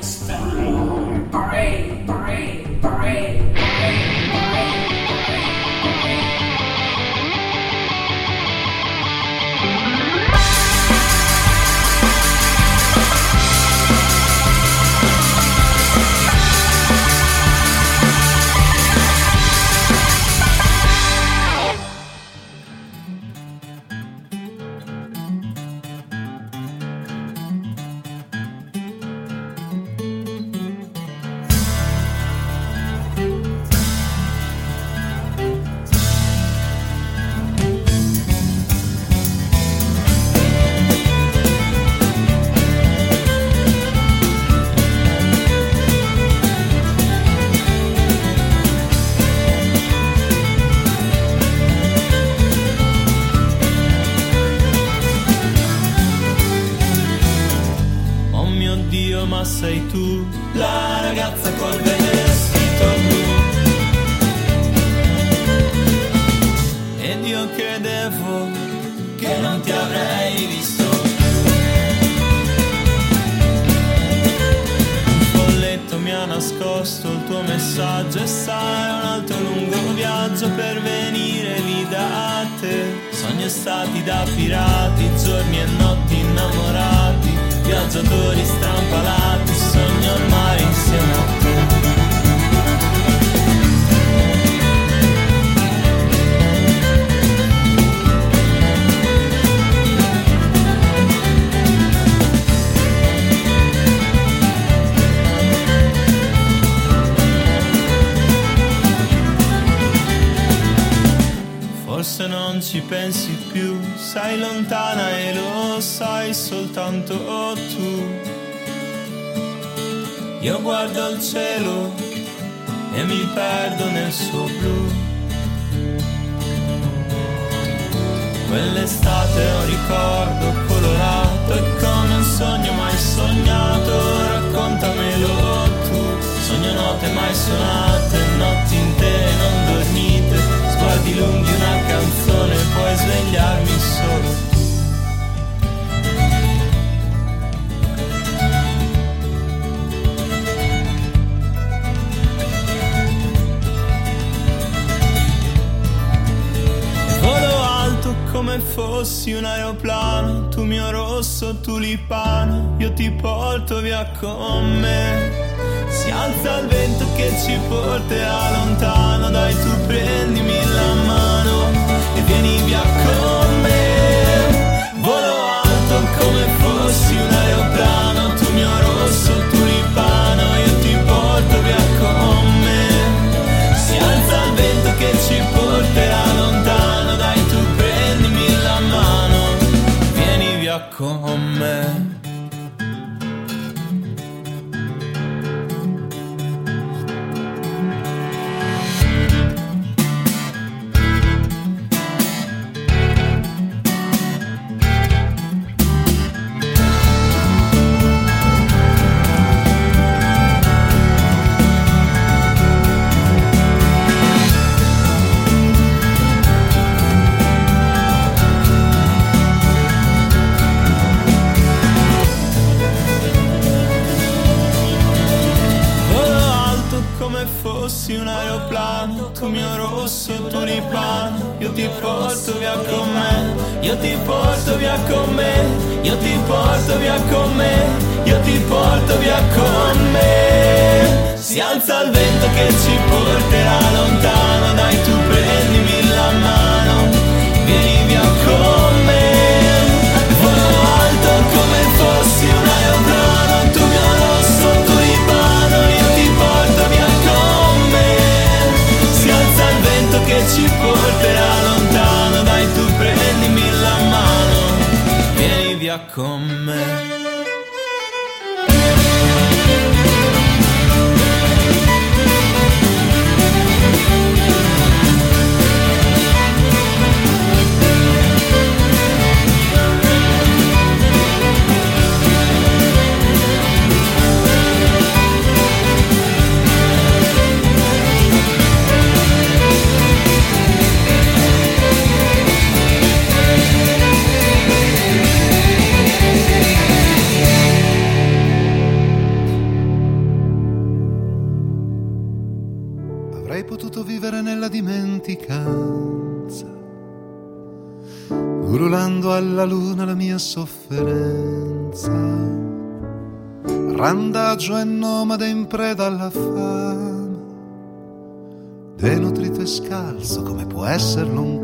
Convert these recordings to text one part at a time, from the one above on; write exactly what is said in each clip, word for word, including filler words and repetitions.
Ma sei tu la ragazza col vestito blu. Ed io credevo che non ti avrei visto più. Un folletto mi ha nascosto il tuo messaggio e sai, un altro lungo viaggio per venire lì da te. Sogni estati da pirati, giorni e notti innamorati, viaggiatori strampalati, sogno al mare insieme a te. Forse non ci pensi più, sei lontana e lo sai soltanto tu. Io guardo il cielo e mi perdo nel suo blu. Quell'estate è un ricordo colorato, è come un sogno mai sognato, raccontamelo tu. Sogno note mai suonate, notti intere non dormite, sguardi lunghi, una canzone, puoi svegliarmi solo. Volo alto come fossi un aeroplano, tu mio rosso tulipano, io ti porto via con me. Si alza il vento che ci porterà lontano, dai tu prendimi la mano e vieni via con me. Volo alto come fossi un aeroplano, tu mio rosso tulipano, io ti porto via con me. Si alza il vento che ci porterà lontano, dai tu prendimi la mano, vieni via con me. Un aeroplano, tu mio rosso tulipano, io ti porto via con me, io ti porto via con me, io ti porto via con me, io ti porto via con me. Si alza il vento che ci porterà lontano, dai tu prendimi la mano, vieni via con me. Volo alto come fossi un aeroplano, tu mio rosso tulipano, io ti porto via con me. Si alza il vento che ci porterà lontano, dai tu prendimi la mano, vieni via con me. nella dimenticanza, urlando alla luna la mia sofferenza, randagio e nomade in preda alla fama, denutrito e scalzo come può esserlo un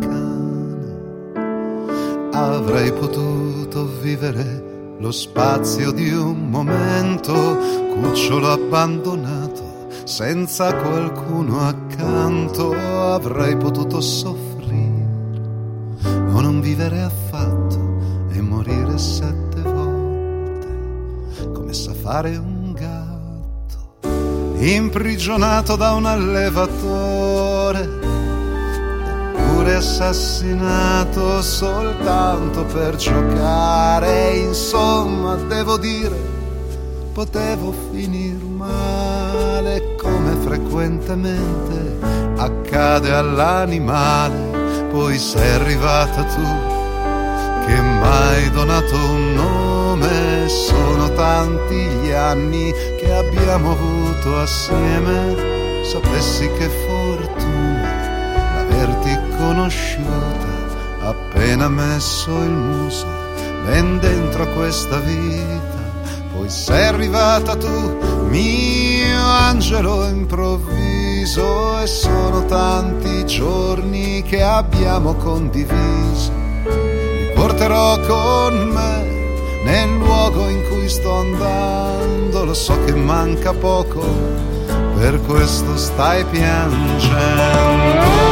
cane. Avrei potuto vivere lo spazio di un momento, cucciolo abbandonato, senza qualcuno accanto. Avrei potuto soffrire o non vivere affatto e morire sette volte, come sa fare un gatto, imprigionato da un allevatore, oppure assassinato soltanto per giocare. Insomma, devo dire, potevo finir male, come frequentemente accade all'animale. Poi sei arrivata tu, che m'hai donato un nome. Sono tanti gli anni che abbiamo avuto assieme. Sapessi che fortuna l'averti conosciuta, appena messo il muso ben dentro a questa vita. Poi sei arrivata tu, mio angelo improvviso, e sono tanti giorni che abbiamo condiviso. Li porterò con me nel luogo in cui sto andando. Lo so che manca poco, per questo stai piangendo.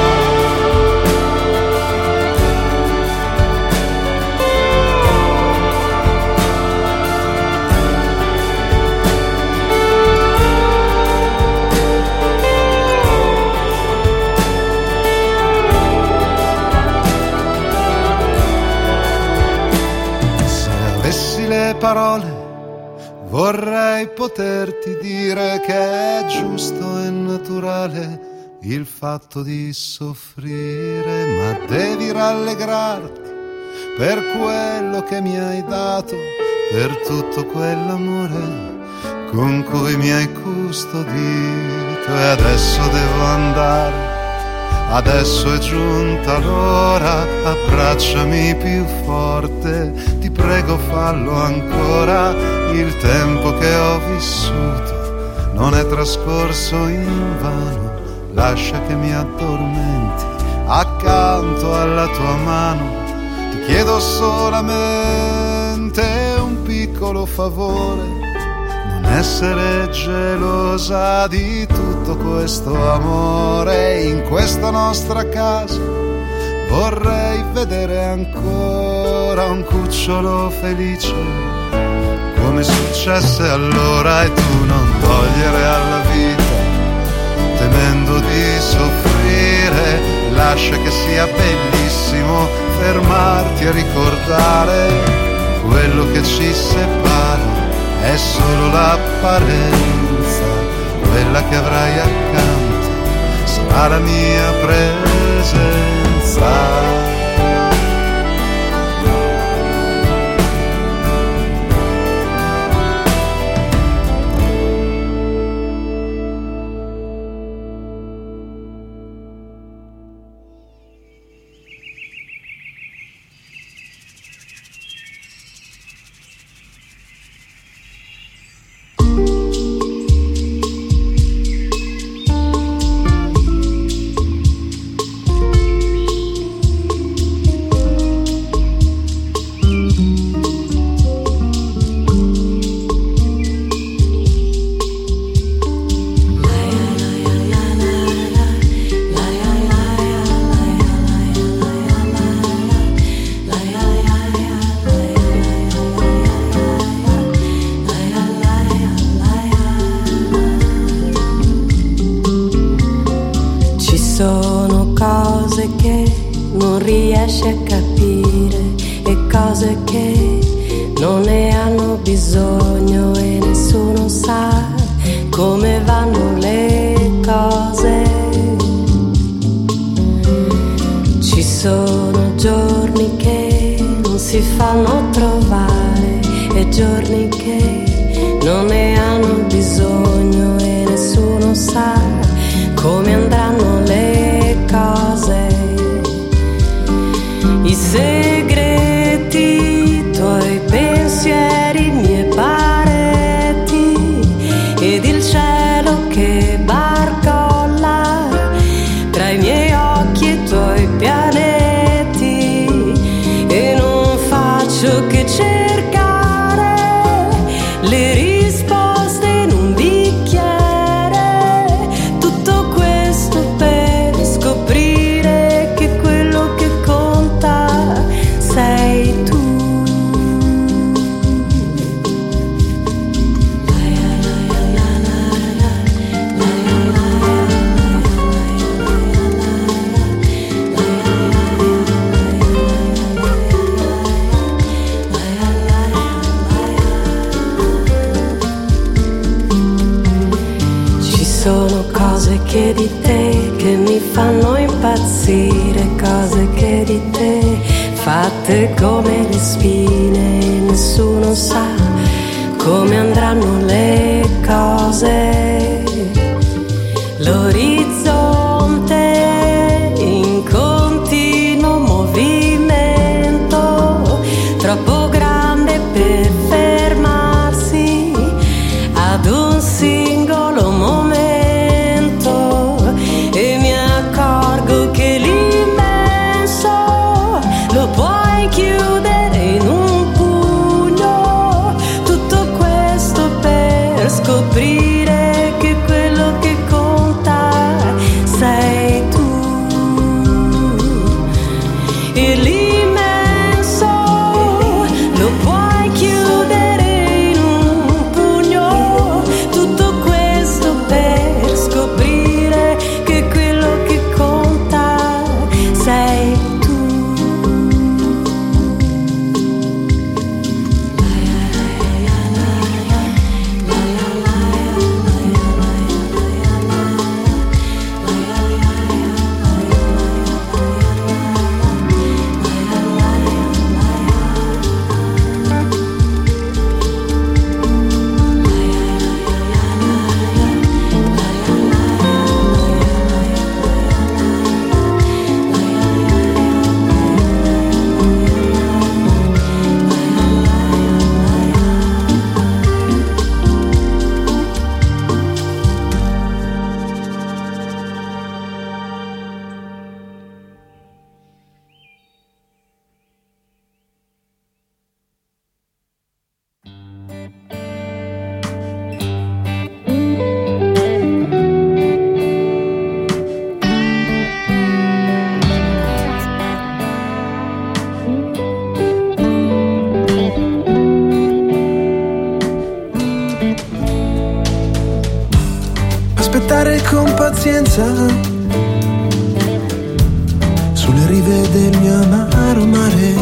Parole vorrei poterti dire che è giusto e naturale il fatto di soffrire, ma devi rallegrarti per quello che mi hai dato, per tutto quell'amore con cui mi hai custodito. E adesso devo andare, adesso è giunta l'ora, abbracciami più forte, ti prego fallo ancora. Il tempo che ho vissuto non è trascorso in vano, lascia che mi addormenti accanto alla tua mano. Ti chiedo solamente un piccolo favore, non essere gelosa di tutto questo amore. In questa nostra casa vorrei vedere ancora un cucciolo felice, come successe allora. E tu non togliere alla vita, temendo di soffrire, lascia che sia bellissimo fermarti a ricordare quello che ci separa. È solo l'apparenza, quella che avrai accanto sarà la mia presenza. Come andranno le sono cose che di te che mi fanno impazzire, cose che di te fatte come le spine, nessuno sa come andranno le cose. L'orizzonte in continuo movimento, troppo grande per fermarsi ad un singolo momento, e mi accorgo che l'immenso lo puoi chiudere in un pugno, tutto questo per scoprire che quello che conta sei tu. E l'immenso lo puoi chiudere in un pugno, tutto questo per scoprire che quello che conta sei tu. Aspettare con pazienza sulle rive del mio amaro mare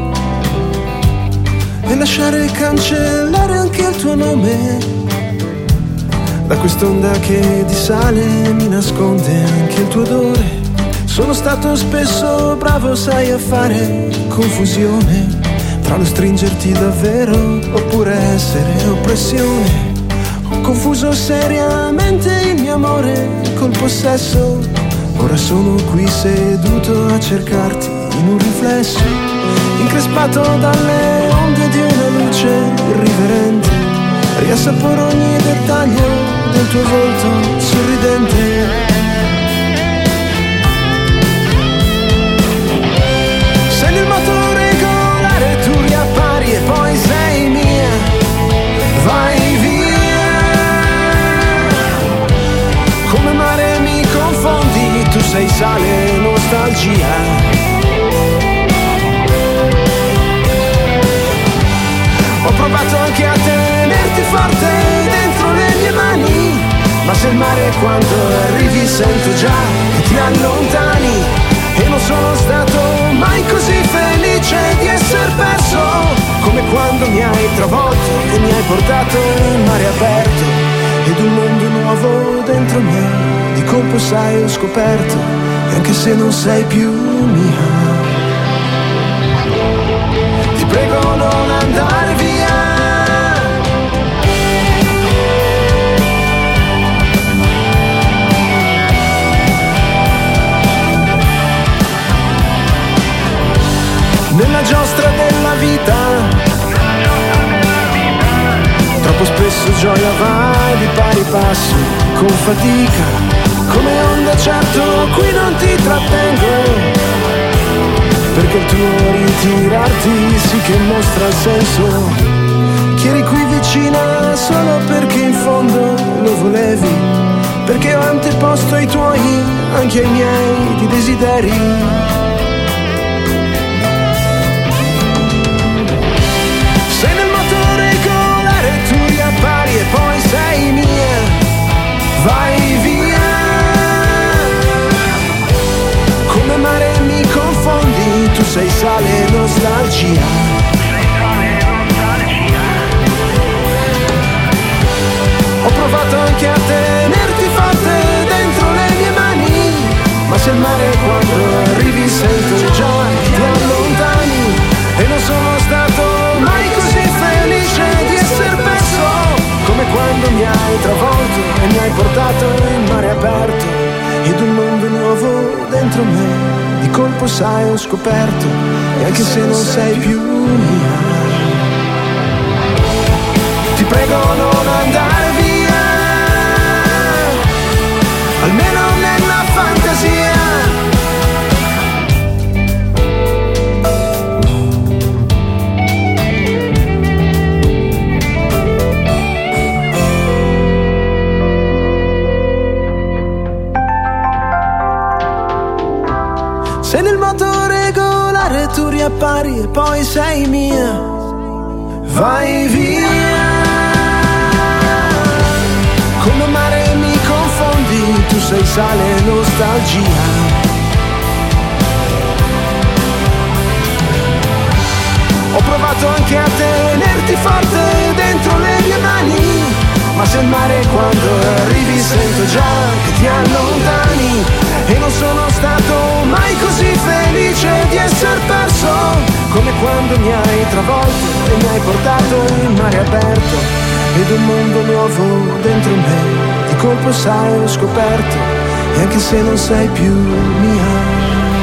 e lasciare cancellare anche il tuo nome da quest'onda che ti sale e mi nasconde anche il tuo odore. Sono stato spesso bravo, sai, a fare confusione tra lo stringerti davvero oppure essere oppressione. Ho confuso seriamente il mio amore col possesso. Ora sono qui seduto a cercarti in un riflesso, increspato dalle onde di una luce irriverente. Riassaporo ogni dettaglio del tuo volto sorridente. Sei nel moto regolare, tu riappari e poi sei mia. Vai via. Come mare mi confondi, tu sei sale e nostalgia. Ho provato anche a tenerti forte dentro le mie mani, ma se il mare quando arrivi sento già che ti allontani. E non sono stato mai così felice di essere perso, come quando mi hai travolto e mi hai portato in mare aperto. Ed un mondo nuovo dentro me, di colpo sai ho scoperto, e anche se non sei più mia, ti prego non andare via. Nella giostra della vita, troppo spesso gioia va di pari passo con fatica, come onda certo qui non ti trattengo, perché il tuo ritirarti sì che mostra il senso, che eri qui vicina solo perché in fondo lo volevi, perché ho anteposto ai tuoi anche ai miei di desideri. Sei nel moto regolare, tu riappari e poi sei mia. Vai via. Come mare mi confondi, tu sei sale e nostalgia. Sei sale e nostalgia. Ho provato anche a tenerti forte se il mare quando arrivi sento già che ti allontani, e non sono stato mai così felice di essere perso, come quando mi hai travolto e mi hai portato in mare aperto, ed un mondo nuovo dentro me, di colpo sai ho scoperto, e anche se non sei più mia, ti prego non andare via, almeno nella fantasia. Se nel moto regolare tu riappari e poi sei mia, vai via. Come mare mi confondi, tu sei sale e nostalgia. Ho provato anche a tenerti forte dentro le mie mani, ma se il mare quando arrivi sento già che ti allontani, e non sono stato mai così felice di essere perso, come quando mi hai travolto e mi hai portato in mare aperto, ed un mondo nuovo dentro me, di colpo sai ho scoperto, e anche se non sei più mia.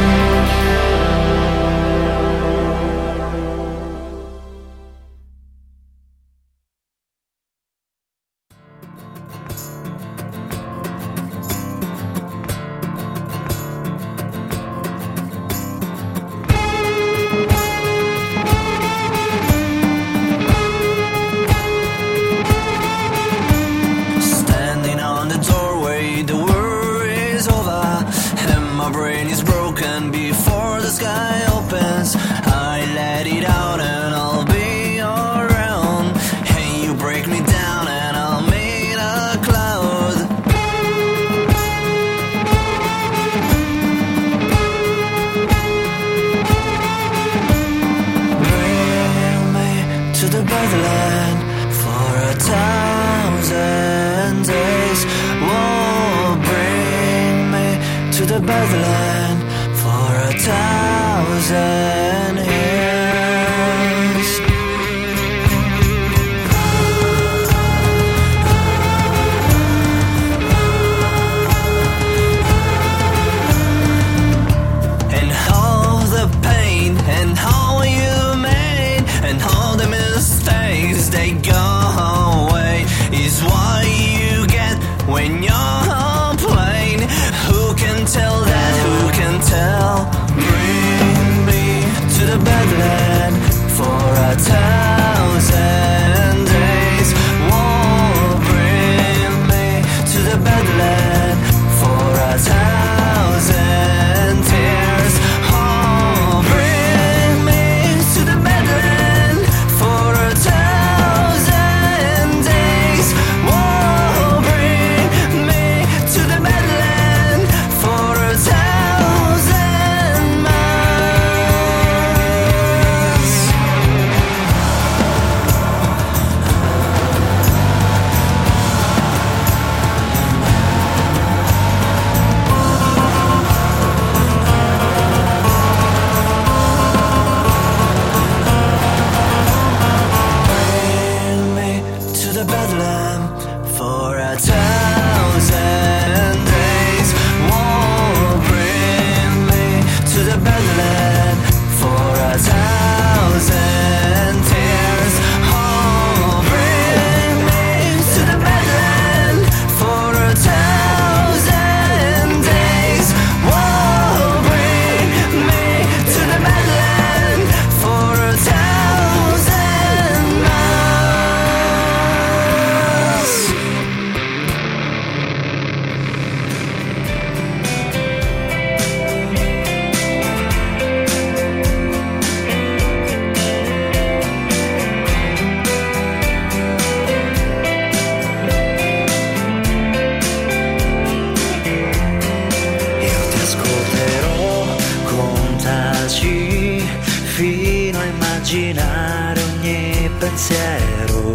immaginare ogni pensiero,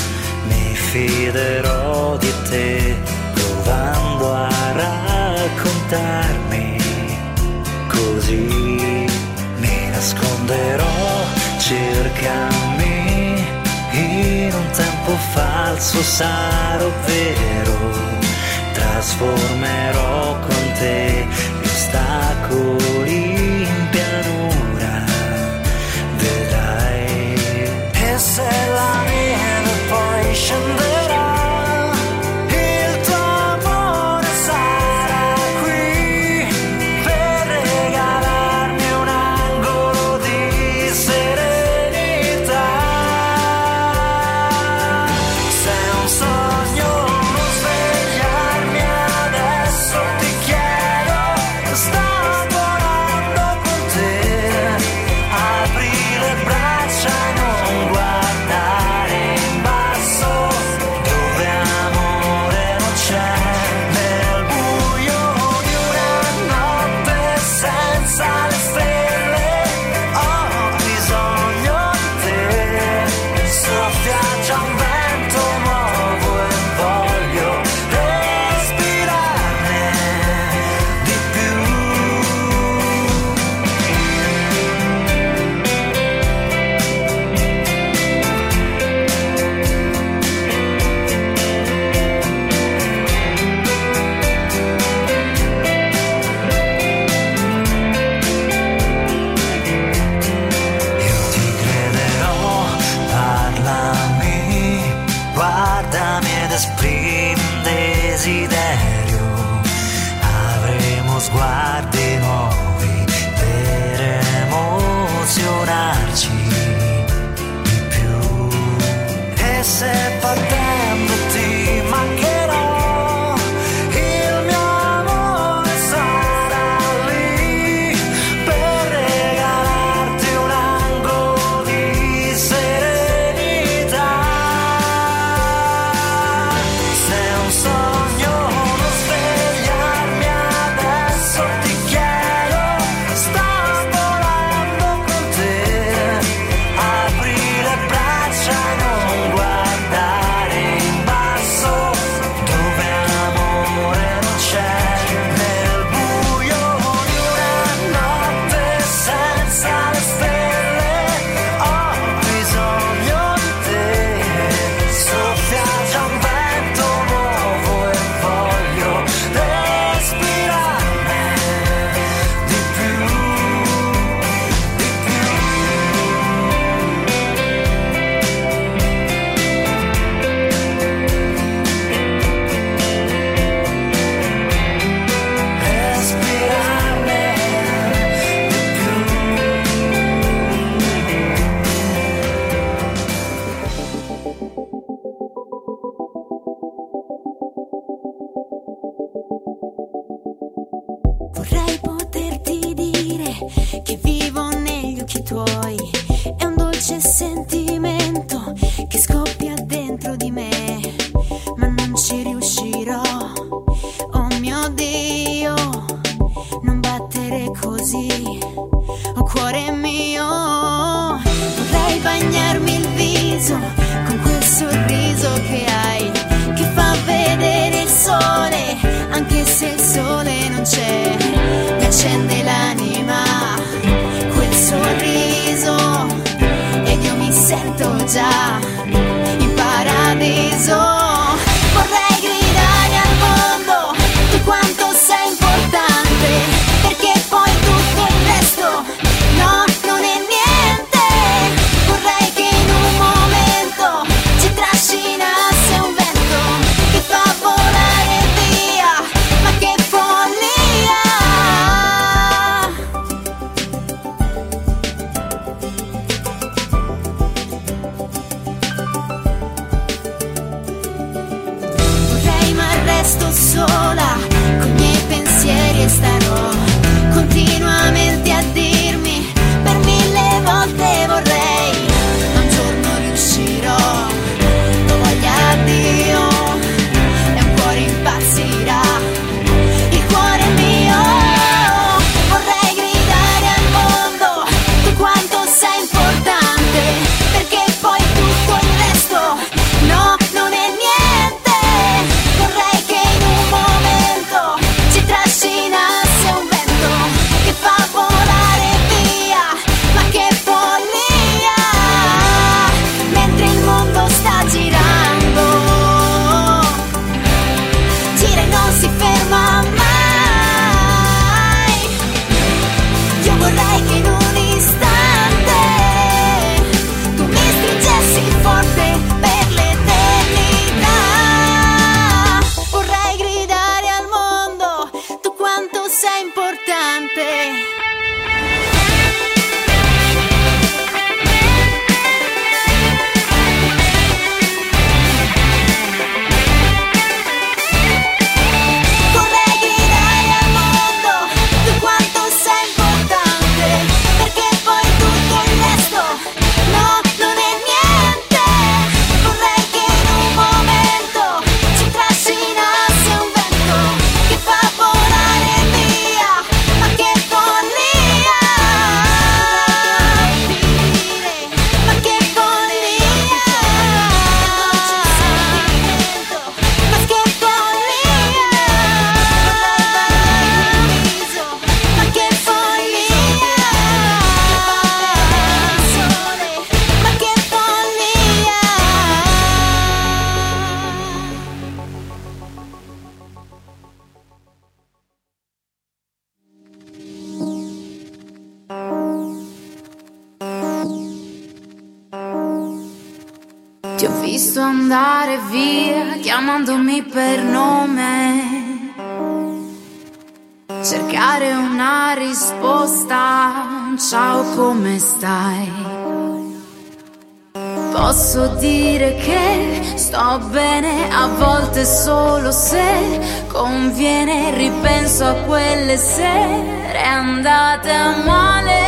mi fiderò di te, provando a raccontarmi così mi nasconderò, cercami, in un tempo falso sarò vero, trasformerò con te gli ostacoli in pianura, vedrai, e se la neve poi scenderà, il tuo amore sarà qui per regalarmi un angolo di serenità. Se è un sogno non svegliarmi adesso, ti chiedo, sto volando con te, apri le braccia e non guardare in basso, dove amore non c'è, nel buio di una notte senza le stelle, ho bisogno di te, soffia già un vento nuovo e voglio respirarne di più. Io ti crederò, parlami, guardami ed esprimi un desiderio, avremo sguardi nuovi per emozionarci di più. E se partendo ti mancherò, il mio amore sarà lì per regalarti un angolo di serenità. Se è un sogno non svegliarmi adesso, ti chiedo, sto volando con te, apri le braccia e non guardare in basso, dove amore non c'è, nel buio di una notte senza le stelle, ho bisogno di te, soffia già un vento nuovo e voglio respirarne di più, di più. Respirarne di più. Vorrei poterti dire che vivo negli occhi tuoi, è un dolce sentimento che scoppia dentro di me, ma non ci riuscirò, oh mio Dio, non battere così, oh cuore mio. Vorrei bagnarmi il viso con quel sorriso che hai, che fa vedere il sole, anche se il sole non c'è, mi accende l'anima, quel sorriso, ed io mi sento già in paradiso. Vorrei gridare al mondo di quanto sei importante, perché poi tutto il resto, no, non è niente. Vorrei che in un momento ci trascinasse un vento che fa volare via, ma che follia. Vorrei ma resto sola con i miei pensieri e starò continuamente a dirmi per mille volte vorrei, ma un giorno riuscirò, lo voglia Dio, e un cuore impazzirà, il cuore mio. Vorrei gridare al mondo di quanto sei importante, perché poi tutto il resto, no, non è niente. Vorrei che in un momento ci trascinasse un vento che fa volare Ti ho visto andare via chiamandomi per nome, cercare una risposta, ciao come stai? Posso dire che sto bene a volte solo se conviene, ripenso a quelle sere andate a male.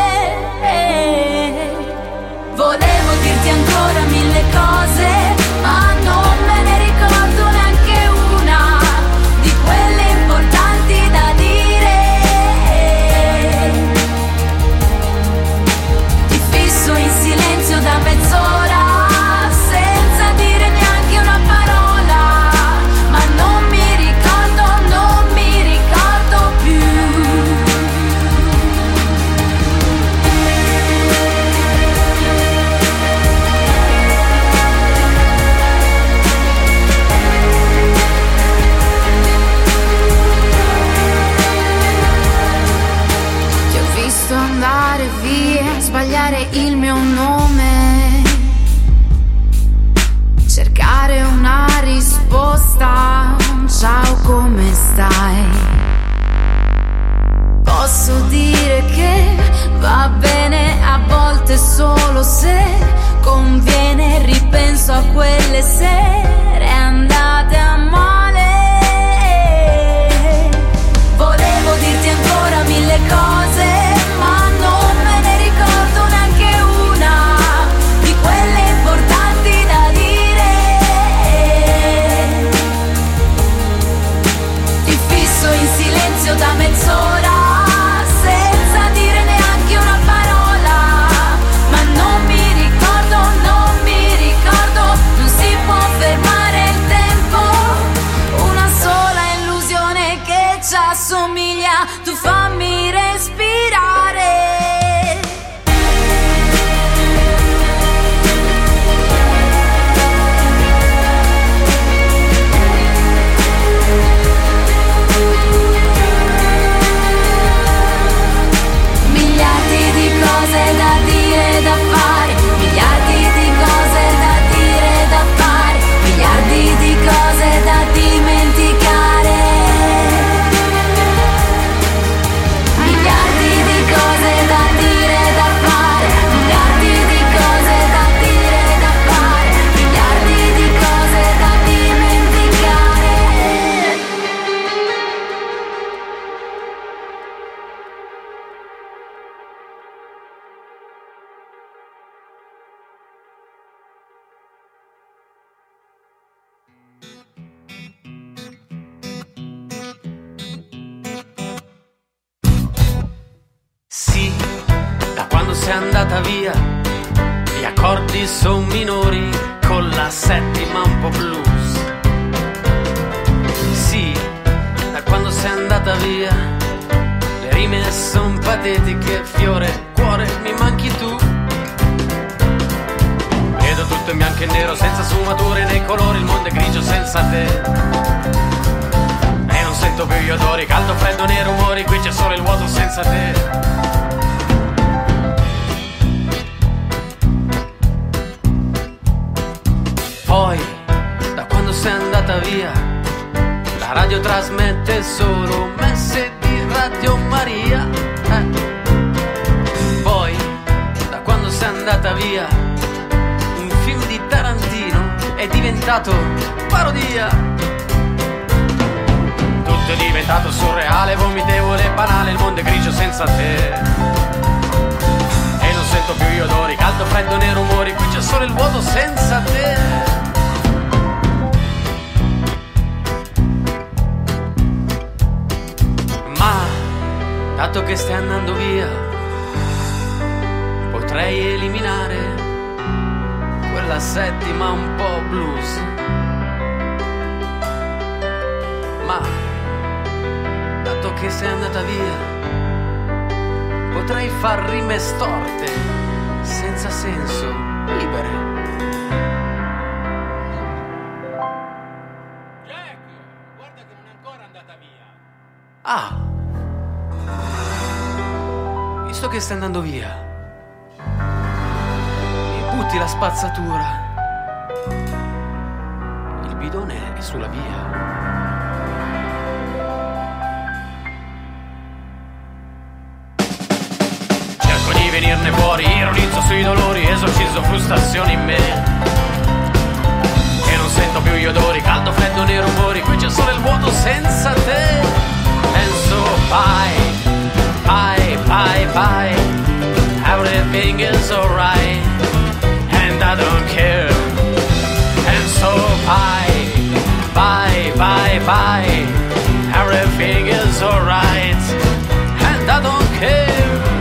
Volevo dirti ancora mille cose, ma non me ne ricordo neanche una di quelle importanti da dire. Ti fisso in silenzio da mezz'ora senza dire neanche una parola, ma non mi ricordo, non mi ricordo più. Andare via, sbagliare il mio nome, cercare una risposta, ciao come stai? Posso dire che va bene a volte solo se conviene, ripenso a quelle sere andate a male. Volevo dirti ancora mille cose, ma non me ne ricordo neanche una di quelle importanti da dire. Ti fisso in silenzio da mezz'ora senza dire neanche una parola, ma non mi ricordo, non mi ricordo, non si può fermare il tempo, una sola illusione che ci assomiglia, tu fammi respirare. Miliardi di cose da dire e da fare, miliardi di cose da dire e da fare, miliardi di cose da dimenticare, miliardi di cose da dire e da fare, miliardi di cose da dire e da fare, miliardi di cose da dimenticare. Sì, da quando sei andata via, gli accordi son minori con la settima un po' blues. Sì, da quando sei andata via, le rime son patetiche, fiore, cuore, mi manchi tu. Vedo tutto in bianco e nero, senza sfumature nei colori, il mondo è grigio senza te. E non sento più gli odori, caldo, freddo, nei rumori, qui c'è solo il vuoto senza te. Poi, da quando sei andata via, la radio trasmette solo messe di Radio Maria. Eh. Poi, da quando sei andata via, un film di Tarantino è diventato parodia. Tutto è diventato surreale, vomitevole, banale, il mondo è grigio senza te. E non sento più gli odori, caldo, freddo, nei rumori, qui c'è solo il vuoto senza te. Ma, dato che stai andando via, potrei eliminare quella settima un po' blues. Ma, dato che sei andata via, potrei far rime storte, senza senso, libere. Jack, guarda che non è ancora andata via. Ah, visto che stai andando via, mi butti la spazzatura e sulla via. Di venirne fuori, ironizzo sui dolori, esorcizzo frustrazioni in me. E non sento più gli odori, caldo, freddo nei rumori, qui c'è solo il vuoto senza te. And so bye, bye, bye, bye, everything is alright, and I don't care. And so bye, bye, bye, bye, everything is alright, and I don't care.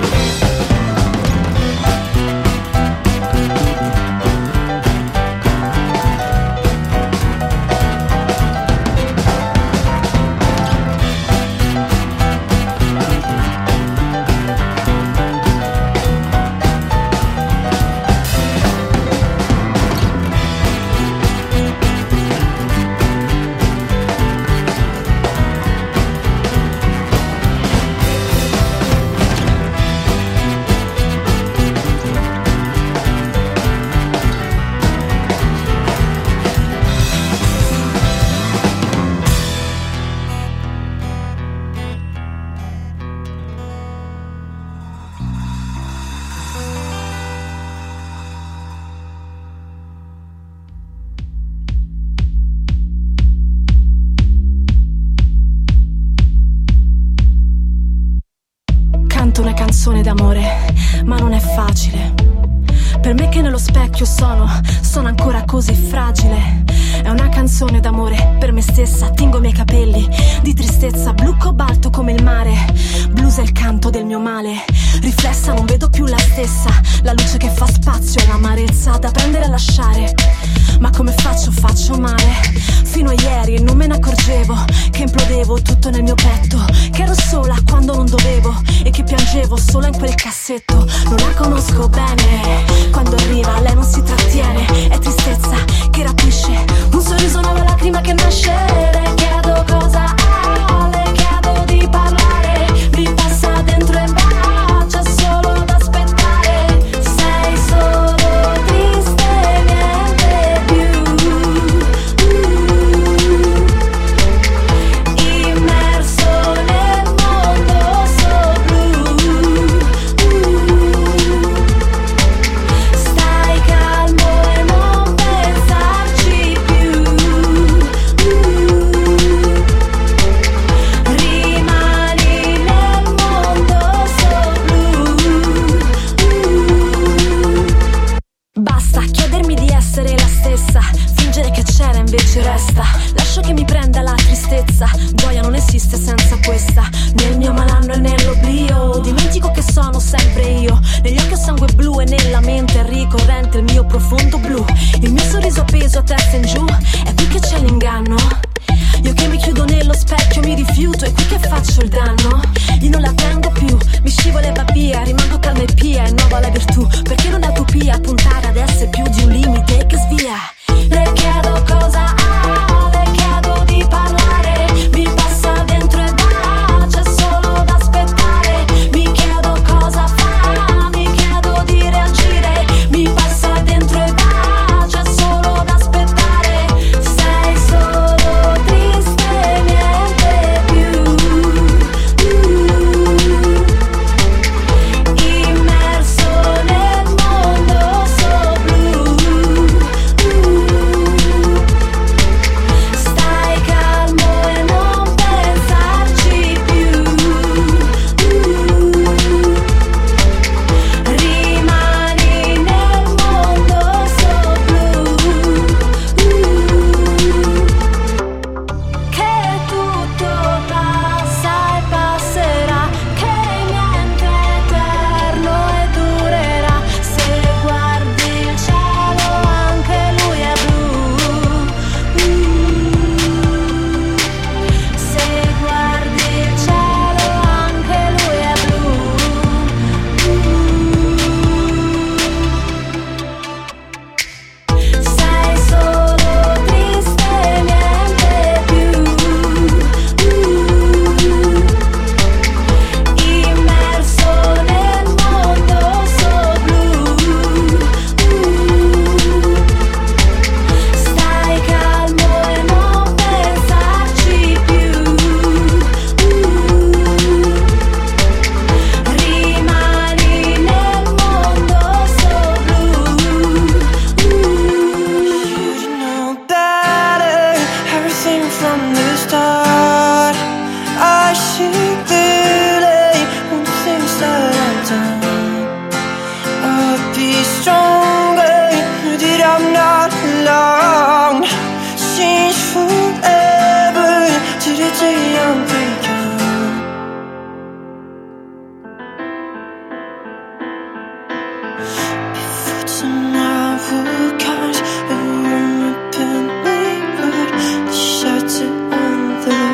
Una canzone d'amore, ma non è facile. Per me che nello specchio sono, sono ancora così fragile. È una canzone d'amore per me stessa, tingo i miei capelli di tristezza, blu cobalto come il mare. Blues è il canto del mio male, riflessa non vedo più la stessa. La luce che fa spazio all'amarezza da prendere e lasciare. Ma come faccio, faccio male. Fino a ieri non me ne accorgevo che implodevo tutto nel mio petto, che ero sola quando non dovevo e che piangevo solo in quel cassetto. Non la conosco bene, quando arriva lei non si trattiene. È tristezza che rapisce, un sorriso, una lacrima che nasce. Le chiedo cosa ha, le chiedo di parlare. Mi passa dentro e va, c'è solo da aspettare. Sei solo triste, niente più. Immerso nel mondo so blu. Stai calmo e non pensarci più. Rimani nel mondo so blu. Basta chiedermi di essere la stessa, fingere che c'era invece resta. Lascio che mi prenda la tristezza, gioia non esiste senza questa. Nel mio malanno e nell'oblio dimentico che sono sempre io. Negli occhi ho sangue blu e nella mente è ricorrente il mio profondo blu. Il mio sorriso appeso a testa in giù, è qui che c'è l'inganno. Io che mi chiudo nello specchio mi rifiuto, è qui che faccio il danno. Io non la tengo più, mi scivola e va via, rimango calma e pia, è nuova la virtù. Perché non è utopia puntare ad essere più di un limite che svia. Le chiedo cosa ha, le chiedo di parlare. Mi passa dentro e va, c'è solo da aspettare. Mi chiedo cosa fa, mi chiedo di reagire. Mi passa dentro e va, c'è solo da aspettare. Sei solo triste, niente più. Immerso nel mondo from the start. I see clearly all the things that I've done. I'll be stronger, that I'm not alone. Change forever to the day I'm breaking. Before tomorrow comes, it won't open me, but the shelter on the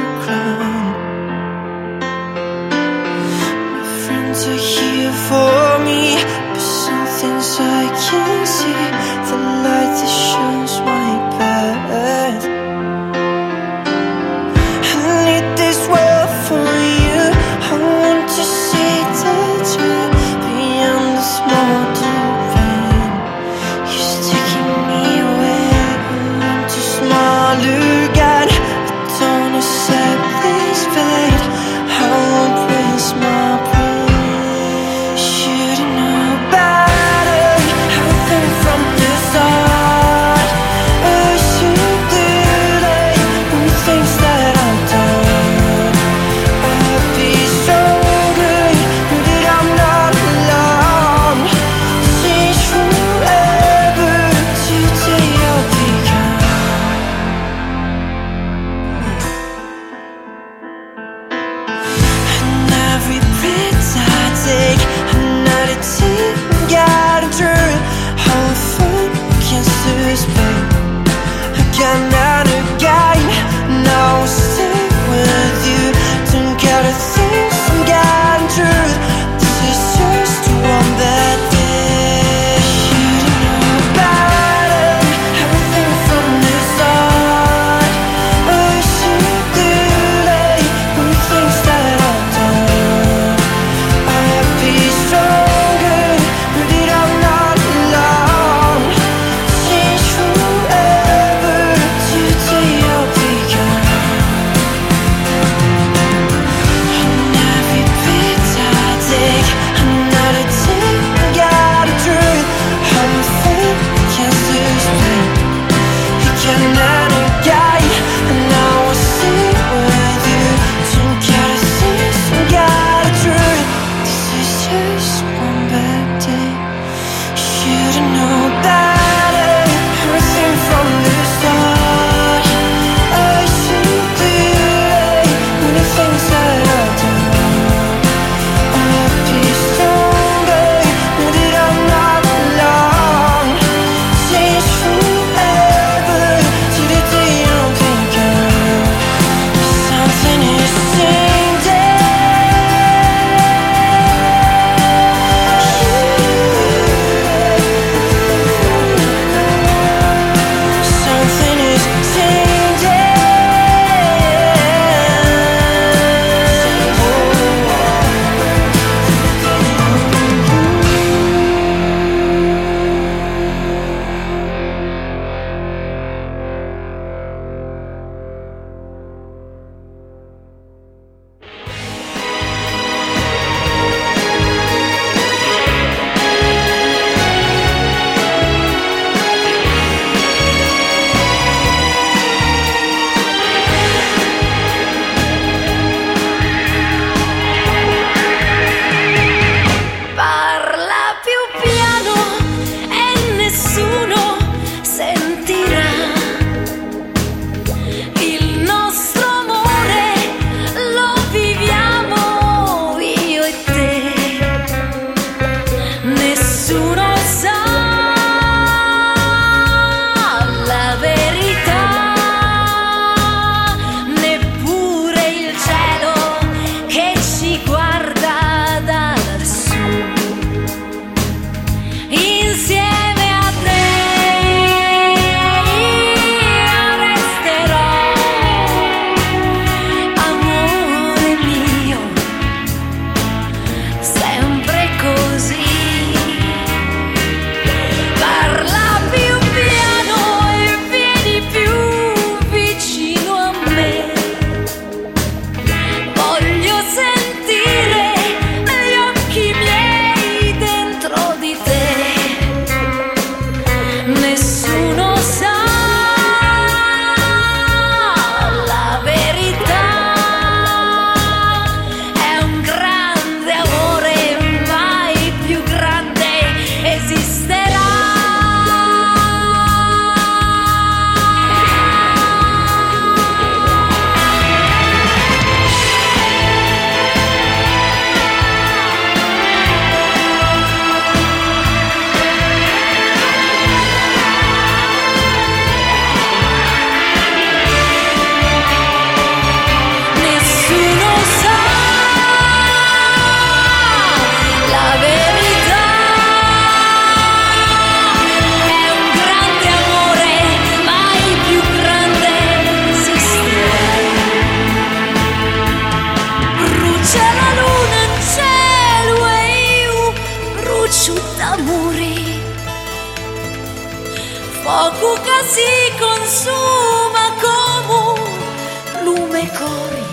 si consuma come un lume cori,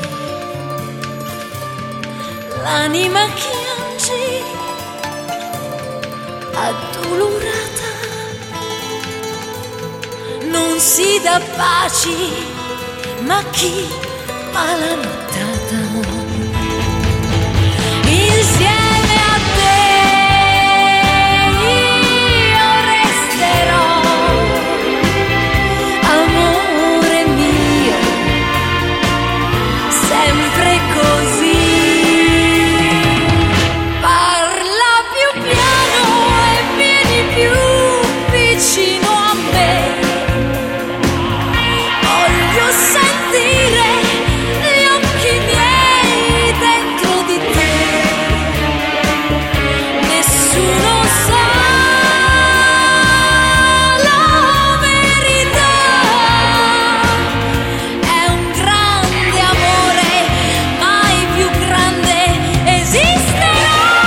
l'anima chiange addolorata, non si dà pace, ma chi malanottata. Insieme a te io resterò, amore mio, sempre così. Parla più piano e vieni più vicino a me. Voglio sentire gli occhi miei dentro di te. Nessuno sa la verità. È un grande amore, mai più grande esisterà.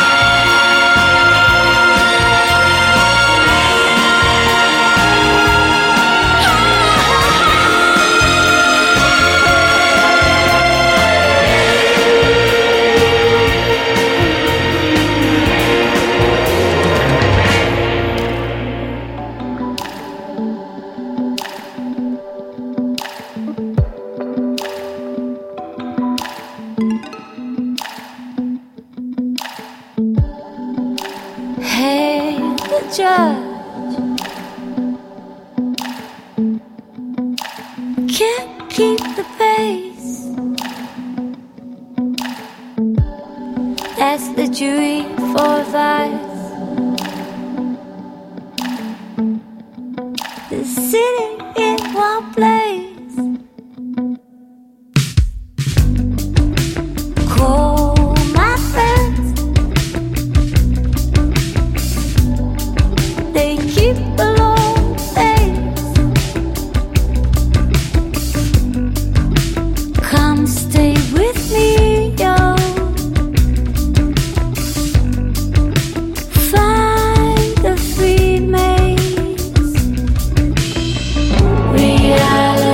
Hey, the judge can't keep the pace. That's the jury for vice. The city in one place. Call my friends, they keep a long face. Come stay with me, yo. Find the free maze. Reality.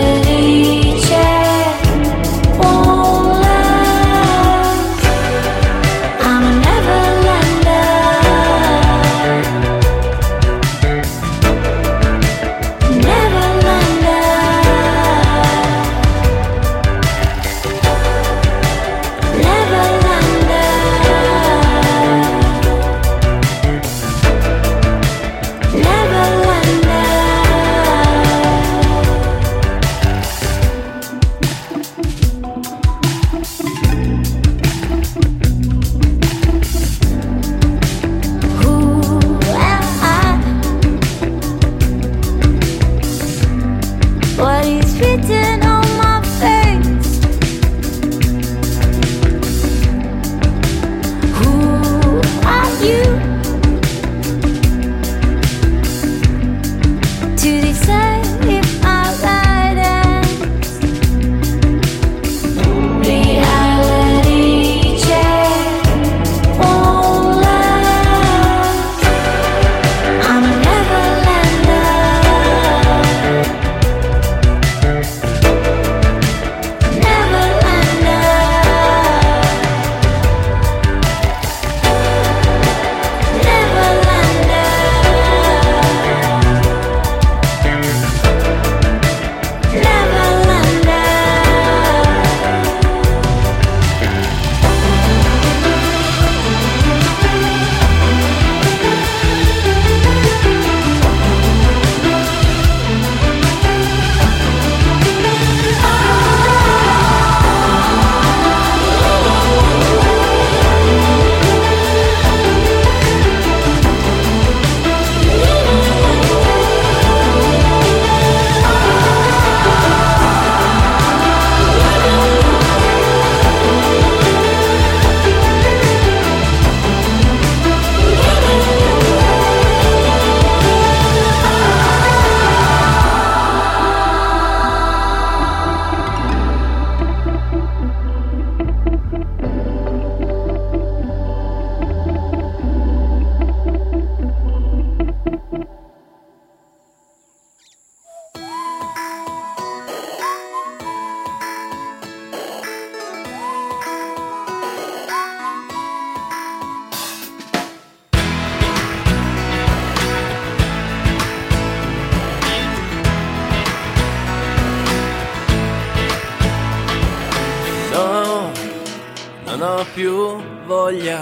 non ho più voglia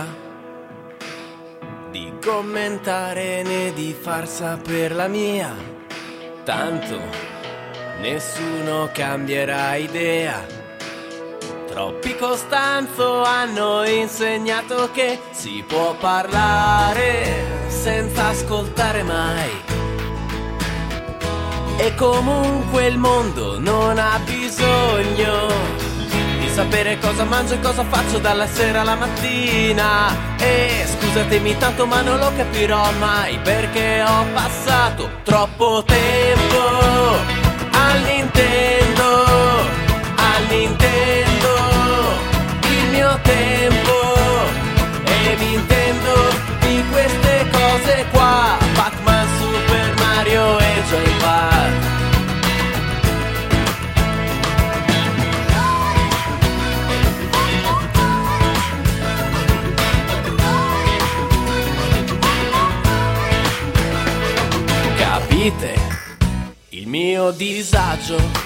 di commentare né di far saper la mia, tanto nessuno cambierà idea. Troppi Costanzo hanno insegnato che si può parlare senza ascoltare mai, e comunque il mondo non ha bisogno di sapere cosa mangio e cosa faccio dalla sera alla mattina. E scusatemi tanto ma non lo capirò mai, perché ho passato troppo tempo al Nintendo, al Nintendo, il mio tempo, e mi intendo di queste cose qua: Pac-Man, Super Mario e Joypad. Capite il mio disagio?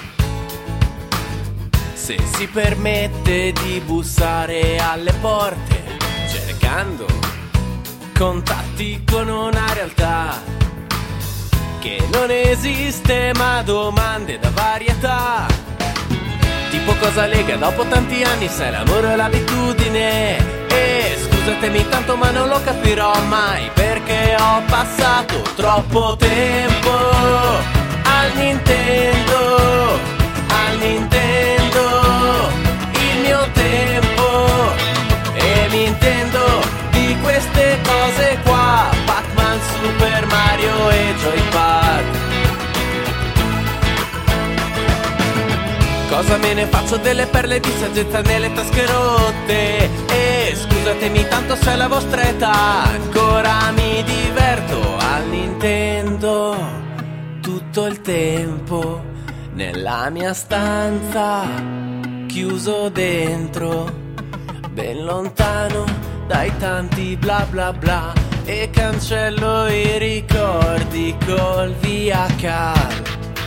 Se si permette di bussare alle porte cercando contatti con una realtà che non esiste, ma domande da varietà. Tipo cosa lega dopo tanti anni, se l'amore o l'abitudine. E scusatemi tanto ma non lo capirò mai, perché ho passato troppo tempo al Nintendo, al Nintendo, il mio tempo, e mi intendo di queste cose qua: Pac-Man, Super Mario e Joypad. Cosa me ne faccio delle perle di saggezza nelle tasche rotte? E scusatemi tanto se è la vostra età, ancora mi diverto al Nintendo tutto il tempo, nella mia stanza, chiuso dentro, ben lontano dai tanti bla bla bla, e cancello i ricordi col via cal.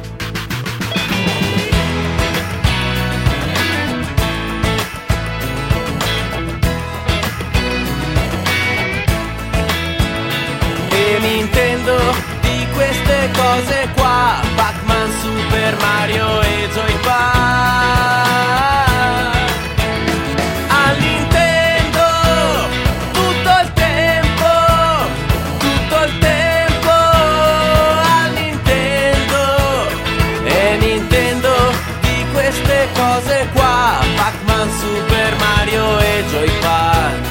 E mi intendo di queste cose qua: Pac-Man, Super Mario e Joypad. Al Nintendo tutto il tempo, tutto il tempo, al Nintendo. E mi intendo di queste cose qua: Pac-Man, Super Mario e Joypad.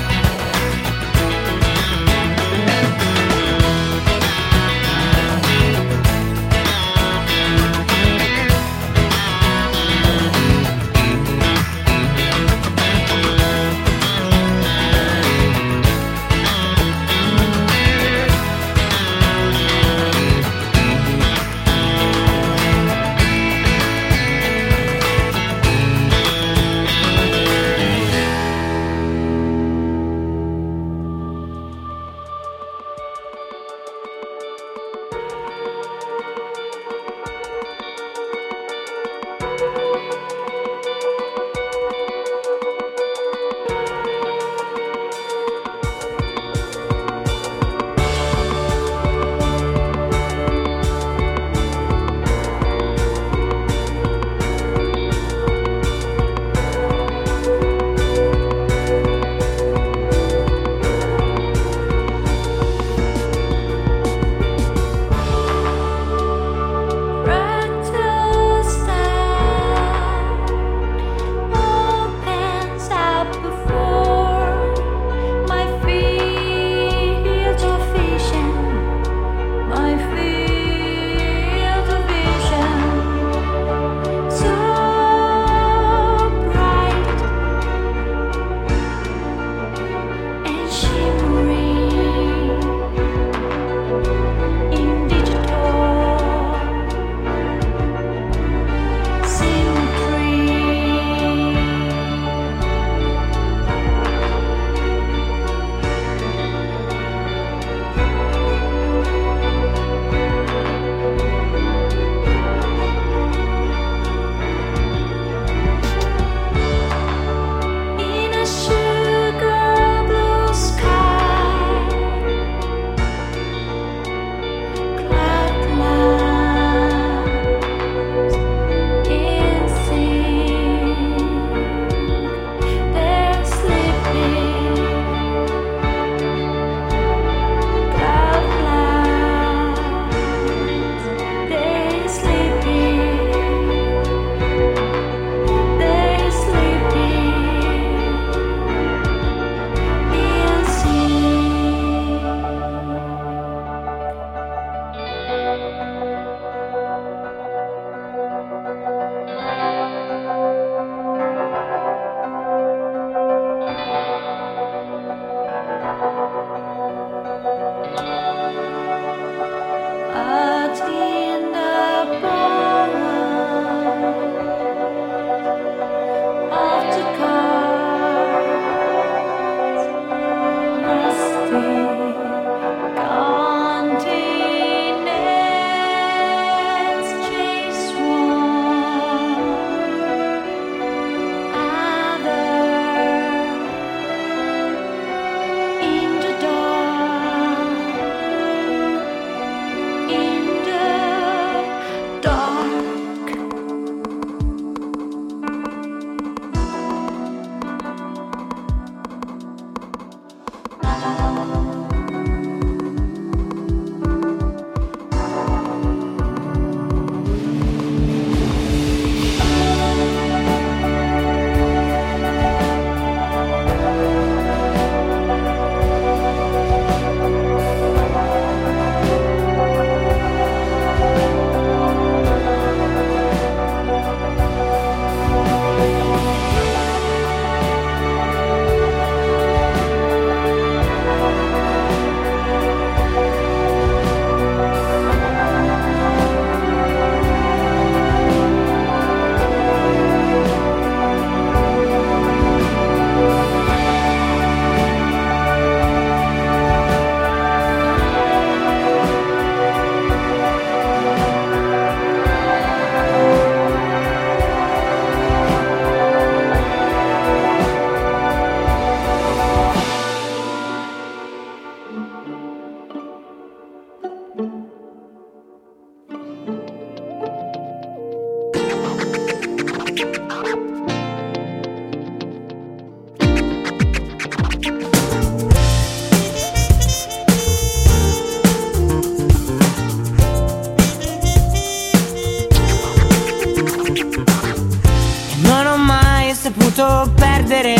saputo perdere.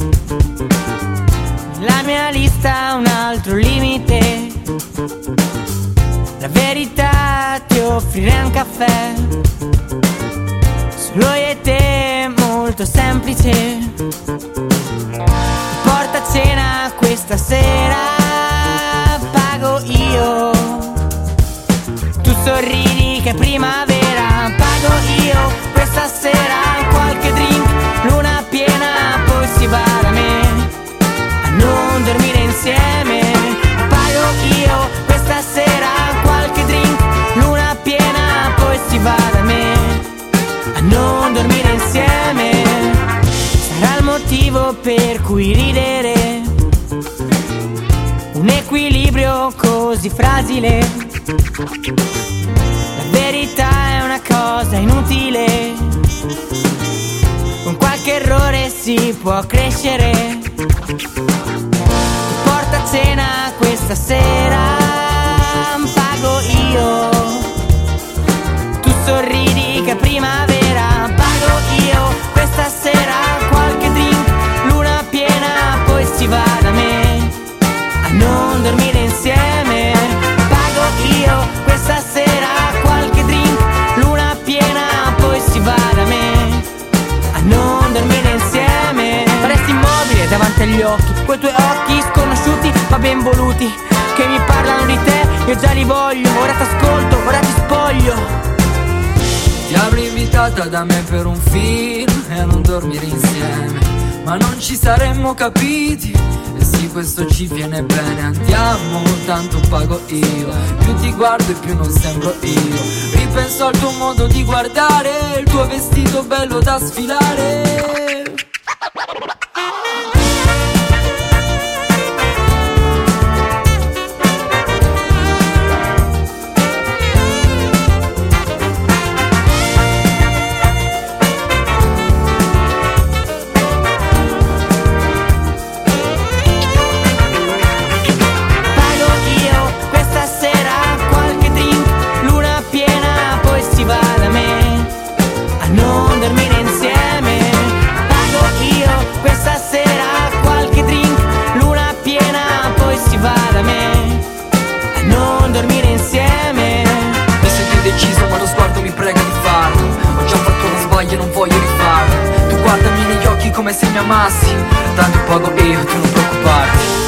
La mia lista ha un altro limite. La verità, ti offrirei un caffè, solo io e te, molto semplice. Porta a cena questa sera, pago io. Tu sorridi che è primavera, pago io. Questa sera qualche drink, luna piena, poi si va da me a non dormire insieme. Pago io. Questa sera qualche drink, luna piena, poi si va da me a non dormire insieme. Sarà il motivo per cui ridere, un equilibrio così fragile. La verità è una cosa inutile, con qualche errore si può crescere. Porta a cena questa sera, pago io. Tu sorridi che è primavera, pago io. Questa sera qualche drink, luna piena, poi si va da me a non dormire insieme. Pago io. Questa sera qualche drink, luna piena, poi si va da me a non dormire insieme. Resti immobile davanti agli occhi, quei tuoi occhi sconosciuti ma ben voluti, che mi parlano di te, io già li voglio. Ora t'ascolto, ora ti spoglio. Ti avrei invitata da me per un film e a non dormire insieme, ma non ci saremmo capiti. E sì, questo ci viene bene, andiamo, tanto pago io. Più ti guardo e più non sembro io. Ripenso al tuo modo di guardare, il tuo vestito bello da sfilare. Come se mi amassi, tanto pago io, tu non preoccuparti.